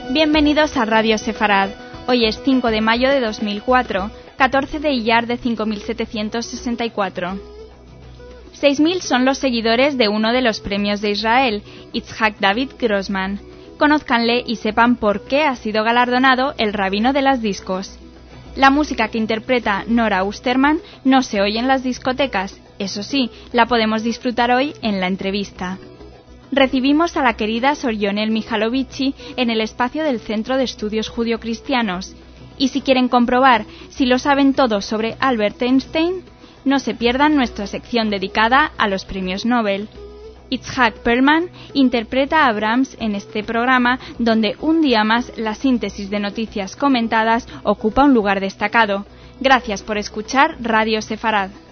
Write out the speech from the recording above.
Bienvenidos a Radio Sefarad. Hoy es 5 de mayo de 2004, 14 de Iyar de 5764. 6.000 son los seguidores de uno de los premios de Israel, Yitzhak David Grossman. Conózcanle y sepan por qué ha sido galardonado el rabino de las discos. La música que interpreta Nora Usterman no se oye en las discotecas, eso sí, la podemos disfrutar hoy en la entrevista. Recibimos a la querida Sor Yonel Mikhalovici en el espacio del Centro de Estudios Judio-Cristianos. Y si quieren comprobar si lo saben todo sobre Albert Einstein, no se pierdan nuestra sección dedicada a los premios Nobel. Itzhak Perlman interpreta a Brahms en este programa, donde un día más la síntesis de noticias comentadas ocupa un lugar destacado. Gracias por escuchar Radio Sefarad.